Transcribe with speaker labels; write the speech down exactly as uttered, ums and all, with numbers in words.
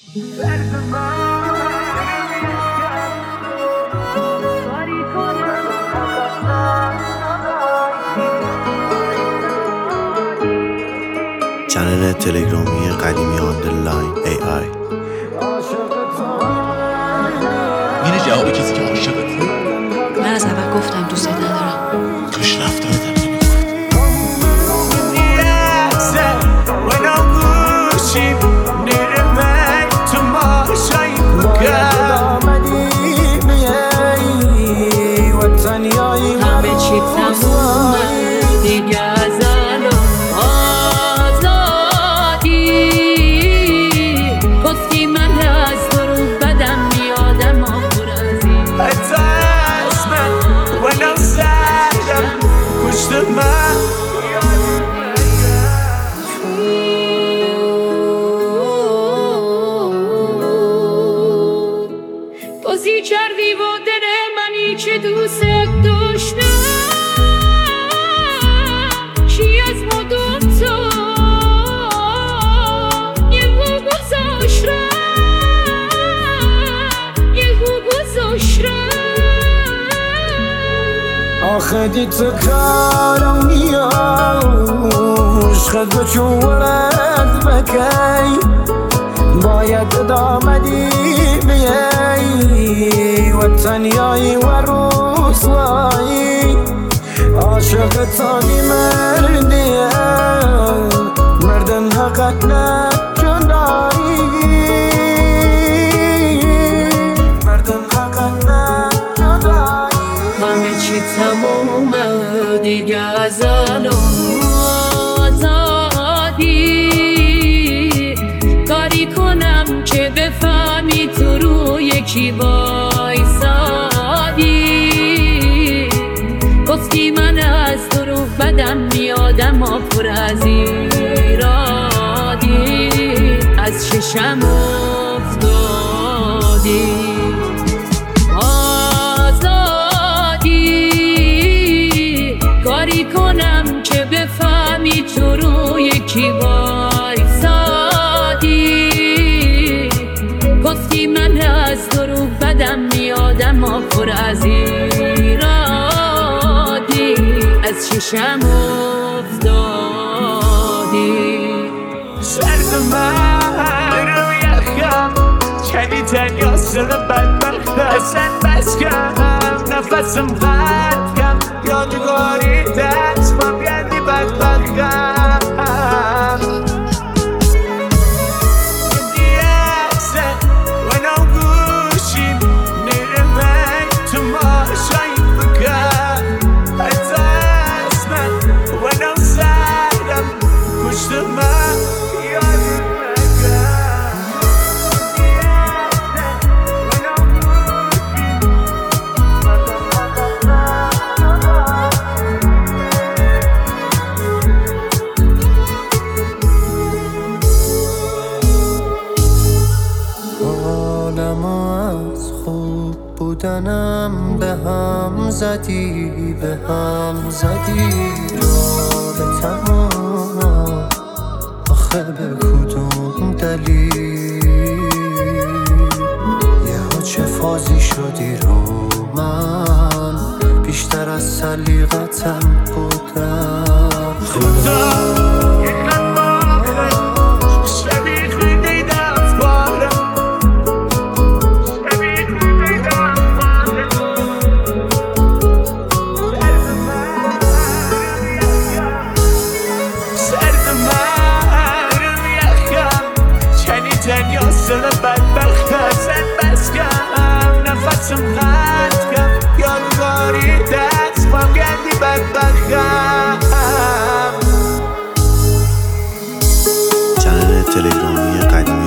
Speaker 1: چنل تلگرامی قدیمی آندرلاین ای آی.
Speaker 2: اینه جواب کسی که عاشقته.
Speaker 3: من از اول گفتم دوست ندارم.
Speaker 2: کاش رفتارتم
Speaker 3: همه چی تمومه دیگه از الان آزادی. گفتی من از تو رو بدم میادم آخور از این
Speaker 4: حتی اسمم ولو زدم پشت من
Speaker 3: بازی کردی با دل منی که دوست داشتم. چی از ما دوتا یهو گذاشتم یهو گذاشتم.
Speaker 5: آخه دی تو کارم نیاش خد بچون ورد بکی باید ادامدی بیایی و تنیایی و رسوایی. عاشق تانی مردیه مردن حقت نجدایی مردن حقت نجدایی.
Speaker 3: همه چی تمومه دیگه از الان آزادی. کاری کنم که بفهمی تو رو یکی وایسادی. گفتی من از تو رو بدم میادم آفر از ایرادی. از چشم افتادی آزادی. کاری کنم که بفهمی تو رو یکی وایسادی. گفتی من از تو رو بدم میادم آفر از ایرادی. از چشم افتادی
Speaker 4: سرد من رو یخم کنی تنیا سر بدبخت اصلا بس کم نفسم قد کم یادگاری دست بام یعنی بدبختم. دیسه و نو گوشیم نیره من تو ما شاید بکن. حتی اسمم و نو زدم پشت من یادم نکن.
Speaker 5: حالم از خوب بودنم به هم زدی به هم زدی. رابطمو آخه به کدوم دلیل یهو چه فازی شدی رو من بیشتر از سلیقتم بودم.
Speaker 4: خدا سر بدبخت اصلا بس کم نفسم قد کم یادگاری دست بام گردی بدبختم.
Speaker 1: چنل تلگرامی قدیمی